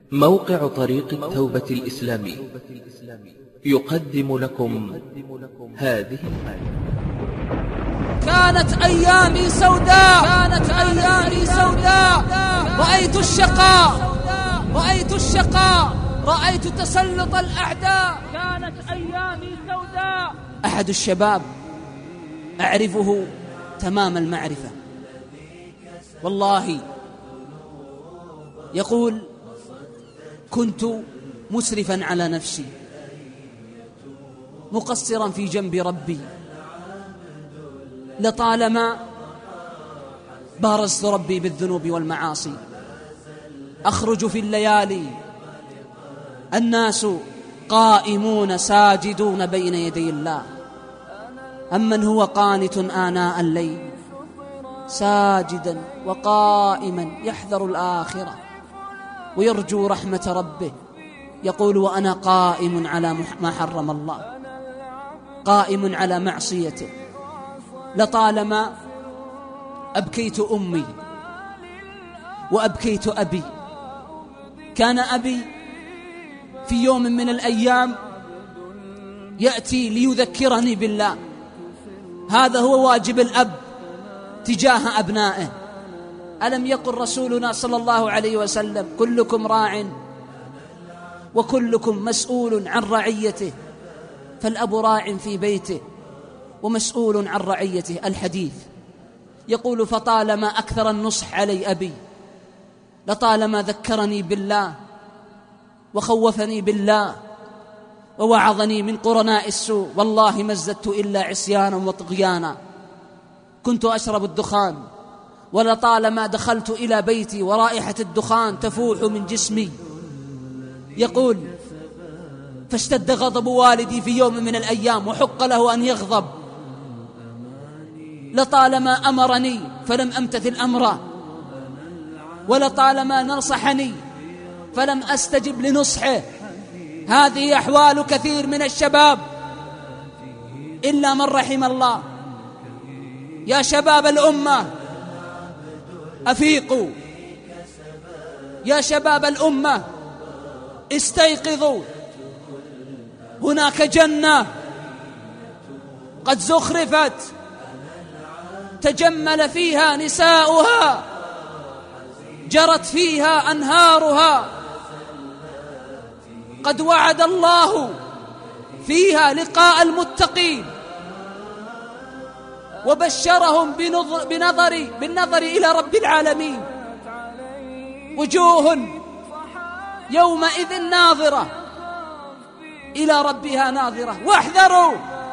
موقع طريق التوبة الإسلامي يقدم لكم هذه المادة. كانت أيامي سوداء رأيت الشقاء رأيت تسلط الأعداء. كانت أيامي سوداء. أحد الشباب أعرفه تمام المعرفة، والله يقول: كنت مسرفا على نفسي، مقصرا في جنب ربي، لطالما بارزت ربي بالذنوب والمعاصي. أخرج في الليالي الناس قائمون ساجدون بين يدي الله، أمن هو قانت آناء الليل ساجدا وقائما يحذر الآخرة ويرجو رحمة ربه، يقول: وأنا قائم على ما حرم الله، قائم على معصيته. لطالما أبكيت أمي وأبكيت أبي. كان أبي في يوم من الأيام يأتي ليذكرني بالله، هذا هو واجب الأب تجاه أبنائه. ألم يقل رسولنا صلى الله عليه وسلم: كلكم راع وكلكم مسؤول عن رعيته؟ فالأب راع في بيته ومسؤول عن رعيته. الحديث يقول: فطالما أكثر النصح علي أبي، لطالما ذكرني بالله وخوفني بالله ووعظني من قرناء السوء، والله ما ازددت إلا عصيانا وطغيانا. كنت أشرب الدخان، ولطالما دخلت إلى بيتي ورائحة الدخان تفوح من جسمي. يقول: فاشتد غضب والدي في يوم من الأيام وحق له أن يغضب، لطالما أمرني فلم أمتثل أمره، ولطالما نصحني فلم أستجب لنصحه. هذه أحوال كثير من الشباب إلا من رحم الله. يا شباب الأمة أفيقوا، يا شباب الأمة استيقظوا. هناك جنة قد زخرفت، تجمل فيها نساؤها، جرت فيها أنهارها، قد وعد الله فيها لقاء المتقين وبشرهم بالنظر إلى رب العالمين. وجوه يومئذ ناظرة إلى ربها ناظرة. واحذروا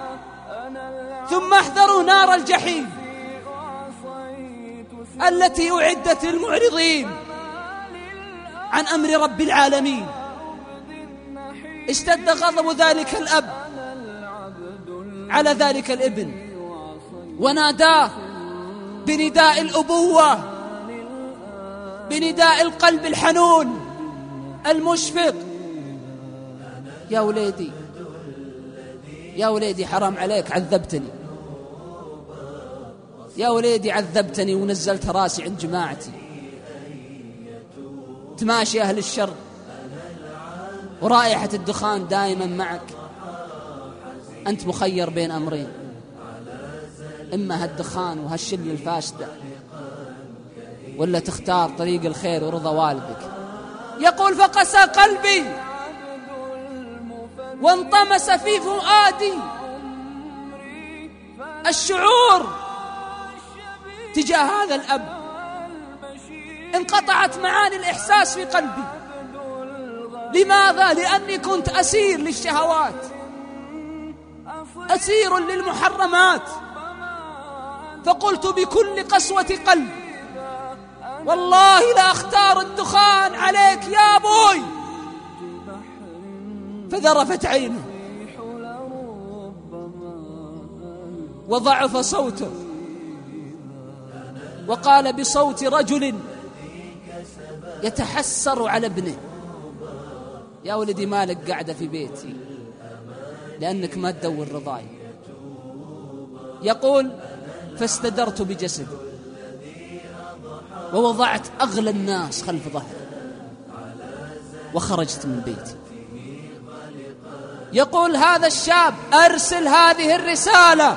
ثم احذروا نار الجحيم التي أعدت للمعرضين عن أمر رب العالمين. اشتد غضب ذلك الأب على ذلك الابن وناداه بنداء الأبوة، بنداء القلب الحنون المشفق: يا وليدي، يا وليدي، حرام عليك، عذبتني يا وليدي، عذبتني ونزلت راسي عند جماعتي، تماشي أهل الشر ورائحة الدخان دائما معك. أنت مخير بين أمرين: إما هالدخان وهالشلة الفاسدة، ولا تختار طريق الخير ورضا والدك. يقول: فقسى قلبي وانطمس في فؤادي الشعور تجاه هذا الأب، انقطعت معاني الإحساس في قلبي. لماذا؟ لأني كنت أسير للشهوات، أسير للمحرمات. فقلت بكل قسوة قلب: والله لا أختار الدخان عليك يا أبوي. فذرفت عينه وضعف صوته وقال بصوت رجل يتحسر على ابنه: يا ولدي، مالك قاعدة في بيتي لأنك ما تدور رضاي. يقول: فاستدرت بجسدي ووضعت أغلى الناس خلف ظهري وخرجت من بيتي. يقول هذا الشاب: أرسل هذه الرسالة،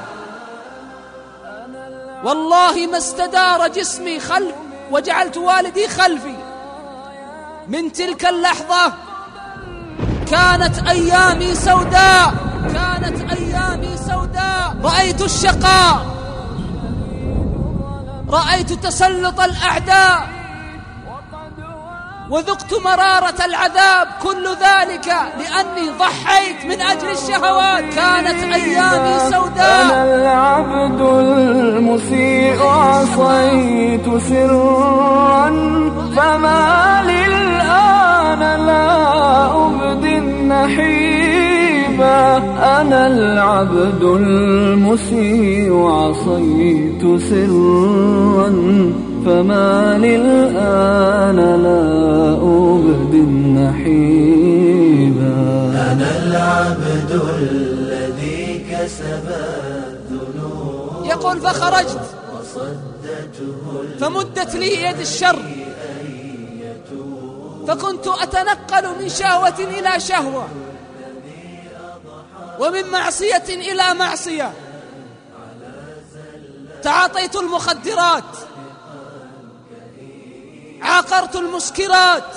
والله ما استدار جسمي خلف وجعلت والدي خلفي. من تلك اللحظة كانت أيامي سوداء، كانت أيامي سوداء. رأيت الشقاء، رأيت تسلط الأعداء، وذقت مرارة العذاب، كل ذلك لأني ضحيت من أجل الشهوات. كانت أيامي سوداء. أنا العبد المسيء عصيت سرا، فما للآن لا أبدي النحيبا. أنا العبد المسيء عصيت سرا، فما للآن لا أبدي النحيبا. أنا العبد الذي كسب الذنوب. يقول فخرجت فمدت لي يد الشر، فكنت أتنقل من شهوة إلى شهوة، ومن معصية إلى معصية. تعاطيت المخدرات، عاقرت المسكرات،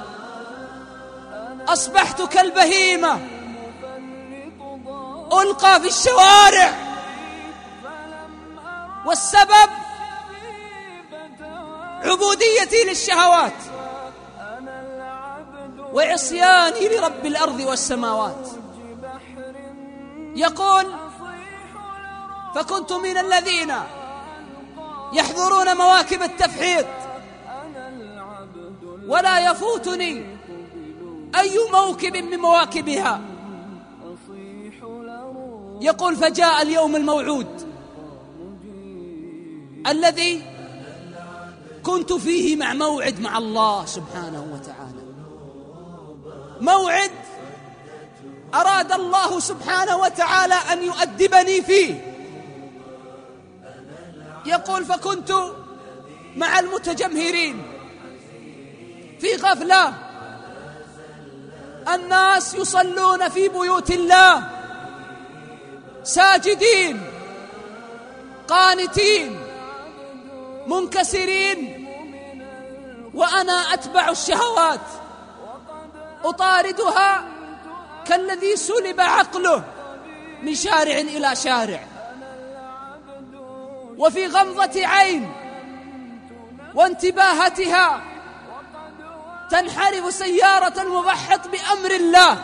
أصبحت كالبهيمة ألقى في الشوارع، والسبب عبوديتي للشهوات وعصياني لرب الأرض والسماوات. يقول فكنت من الذين يحضرون مواكب التفحيط، ولا يفوتني أي موكب من مواكبها. يقول فجاء اليوم الموعود الذي كنت فيه مع موعد مع الله سبحانه وتعالى، موعد أراد الله سبحانه وتعالى أن يؤدبني فيه. يقول فكنت مع المتجمهرين في غفلة، الناس يصلون في بيوت الله ساجدين قانتين منكسرين، وأنا أتبع الشهوات أطاردها كالذي سلب عقله من شارع إلى شارع. وفي غمضة عين وانتباهتها تنحرف سيارة المبحث بأمر الله.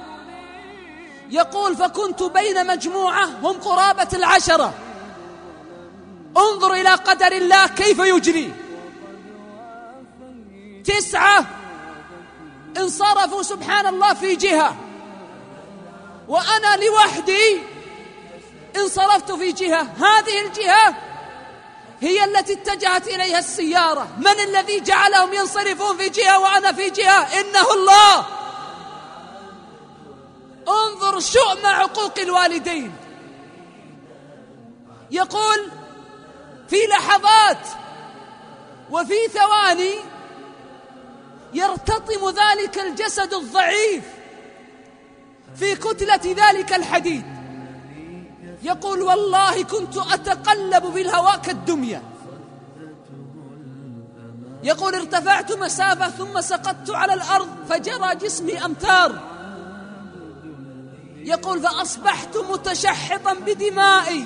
يقول فكنت بين مجموعة هم قرابة 10. انظر إلى قدر الله كيف يجري. 9 انصرفوا سبحان الله في جهة، وأنا لوحدي انصرفت في جهة. هذه الجهة هي التي اتجهت إليها السيارة. من الذي جعلهم ينصرفون في جهة وأنا في جهة؟ إنه الله. انظر شؤم عقوق الوالدين. يقول في لحظات وفي ثواني يرتطم ذلك الجسد الضعيف في كتلة ذلك الحديد. يقول والله كنت أتقلب بالهواء كالدمية. يقول ارتفعت مسافة ثم سقطت على الأرض فجرى جسمي أمتار. يقول فأصبحت متشحطا بدمائي،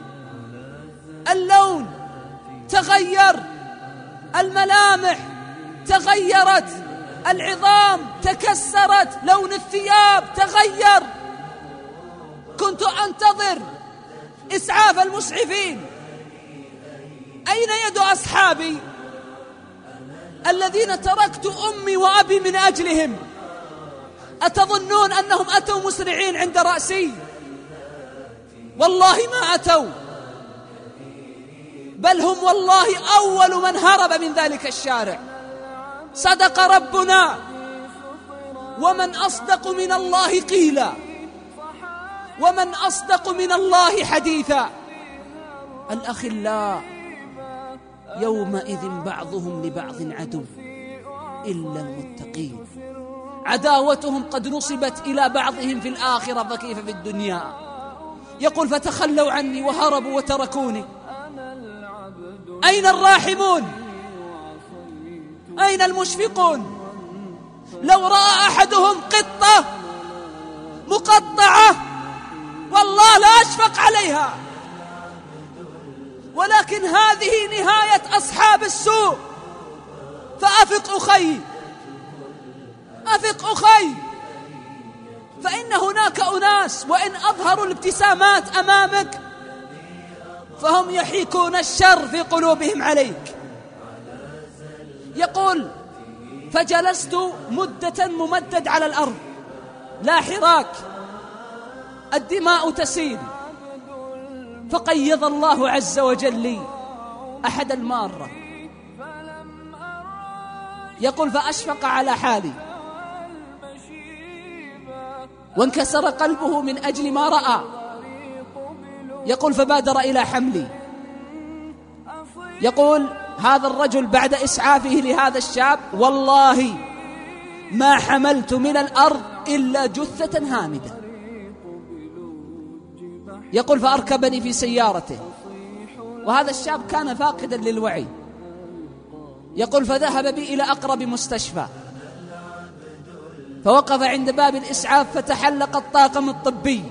اللون تغير، الملامح تغيرت، العظام تكسرت، لون الثياب تغير. كنت أنتظر إسعاف المسعفين. أين يد أصحابي الذين تركت أمي وأبي من أجلهم؟ أتظنون أنهم أتوا مسرعين عند رأسي؟ والله ما أتوا، بل هم والله أول من هرب من ذلك الشارع. صدق ربنا: ومن أصدق من الله قيلا ومن أصدق من الله حديثا. الأخلاء يومئذ بعضهم لبعض عدو إلا المتقين. عداوتهم قد نصبت إلى بعضهم في الآخرة فكيف في الدنيا. يقول فتخلوا عني وهربوا وتركوني. أين الراحمون؟ أين المشفقون؟ لو رأى أحدهم قطة مقطعة والله لا أشفق عليها، ولكن هذه نهاية أصحاب السوء. فأفق أخي، أفق أخي، فإن هناك أناس وإن أظهروا الابتسامات أمامك فهم يحيكون الشر في قلوبهم عليك. يقول فجلست مدة ممدد على الأرض لا حراك، الدماء تسيل، فقيض الله عز وجل لي أحد المارة. يقول فأشفق على حالي وانكسر قلبه من أجل ما رأى. يقول فبادر إلى حملي. يقول هذا الرجل بعد إسعافه لهذا الشاب والله ما حملت من الأرض إلا جثة هامدة. يقول فأركبني في سيارته، وهذا الشاب كان فاقدا للوعي. يقول فذهب بي إلى أقرب مستشفى، فوقف عند باب الإسعاف فتحلق الطاقم الطبي،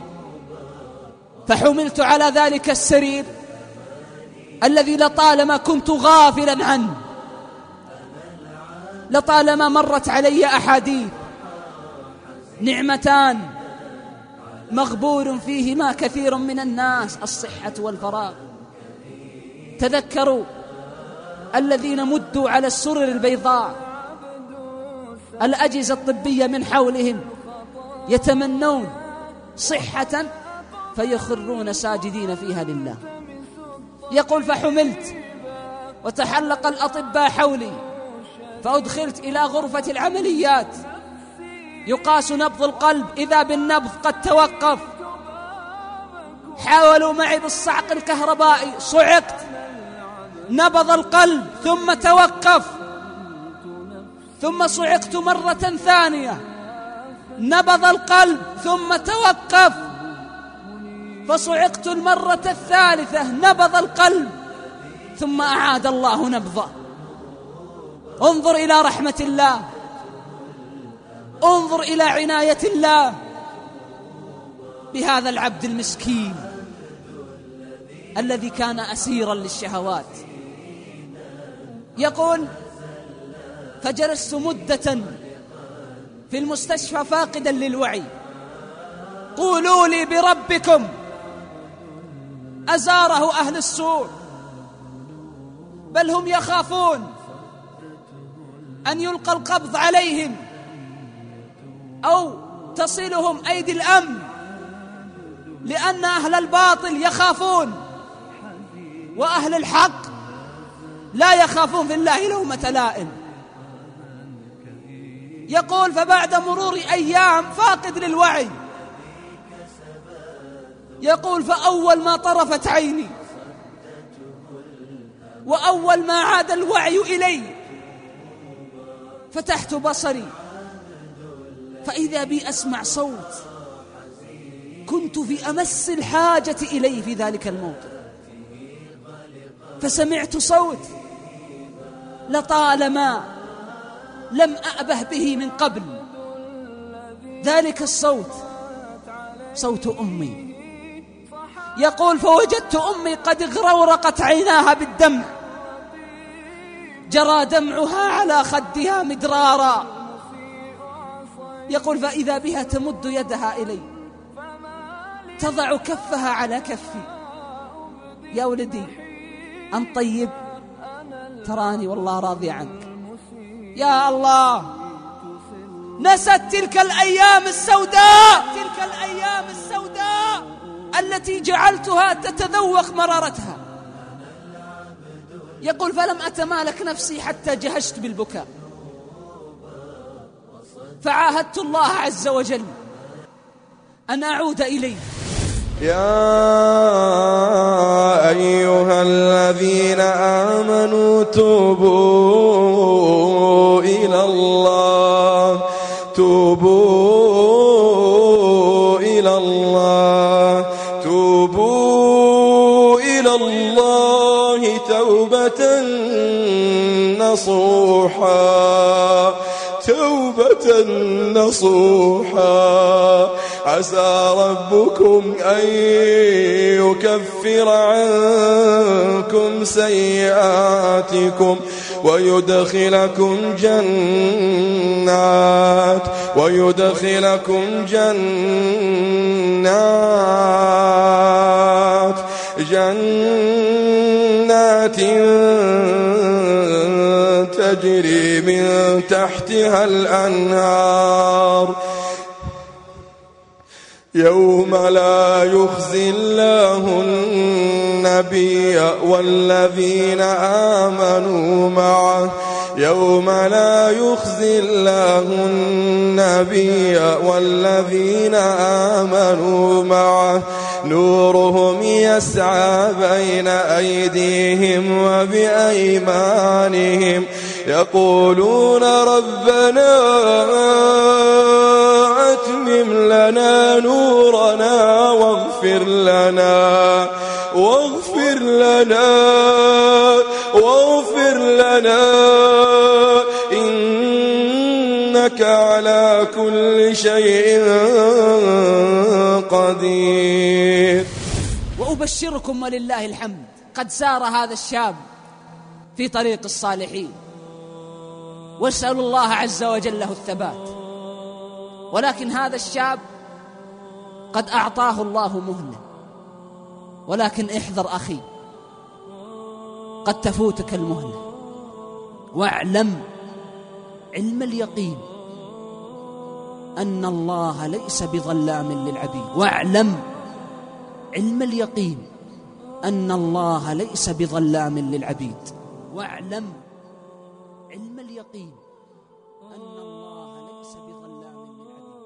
فحملت على ذلك السرير الذي لطالما كنت غافلا عنه، لطالما مرت علي أحاديث نعمتان مغبور فيهما كثير من الناس، الصحة والفراغ. تذكروا الذين مدوا على السرر البيضاء، الأجهزة الطبية من حولهم يتمنون صحة فيخرون ساجدين فيها لله. يقول فحملت وتحلق الأطباء حولي، فأدخلت إلى غرفة العمليات يقاس نبض القلب، إذا بالنبض قد توقف. حاولوا معي بالصعق الكهربائي، صعقت، نبض القلب ثم توقف، ثم صعقت مرة ثانية، نبض القلب ثم توقف، فصعقت المرة الثالثة، نبض القلب ثم أعاد الله نبضه. انظر إلى رحمة الله، انظر إلى عناية الله بهذا العبد المسكين الذي كان أسيرا للشهوات. يقول فجلست مدة في المستشفى فاقدا للوعي. قولوا لي بربكم أزاره أهل السوء؟ بل هم يخافون أن يلقى القبض عليهم أو تصلهم أيدي الأمن، لأن أهل الباطل يخافون وأهل الحق لا يخافون في الله لومة لائم. يقول فبعد مرور أيام فاقد للوعي، يقول فأول ما طرفت عيني وأول ما عاد الوعي إلي فتحت بصري فإذا بي أسمع صوت كنت في أمس الحاجة إليه في ذلك الموقف. فسمعت صوت لطالما لم أأبه به من قبل، ذلك الصوت صوت أمي. يقول فوجدت أمي قد اغرورقت عيناها بالدمع، جرى دمعها على خدها مدرارا. يقول فإذا بها تمد يدها إلي، تضع كفها على كفي، يا ولدي أنت طيب؟ تراني والله راضي عنك. يا الله، نست تلك الأيام السوداء، تلك الأيام السوداء التي جعلتها تتذوق مرارتها. يقول فلم أتمالك نفسي حتى جهشت بالبكاء، فعاهدت الله عز وجل أن أعود إليه. يا أيها الذين آمنوا توبوا توبوا إلى الله، توبوا إلى الله توبة نصوحا، توبة نصوحا. عسى ربكم أن يكفر عنكم سيئاتكم ويدخلكم جنات تجري من تحتها الأنهار، يوم لا يخزي الله النبي والذين آمنوا معه، يوم لا يخزي الله النبي والذين آمنوا معه نورهم يسعى بين أيديهم وبأيمانهم يقولون ربنا أتمم لنا نورنا واغفر لنا إنك على كل شيء قدير. وأبشركم ولله الحمد قد سار هذا الشاب في طريق الصالحين، واسأل الله عز وجل له الثبات، ولكن هذا الشاب قد أعطاه الله مهلة. ولكن احذر أخي، قد تفوتك المهلة، واعلم علم اليقين أن الله ليس بظلام للعبيد، واعلم علم اليقين أن الله ليس بظلام للعبيد، واعلم علم اليقين أن الله ليس بظلام للعبيد.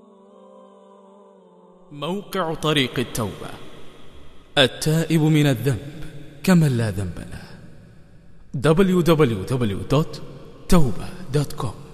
موقع طريق التوبة، التائب من الذنب كمن لا ذنب له. www.tawba.com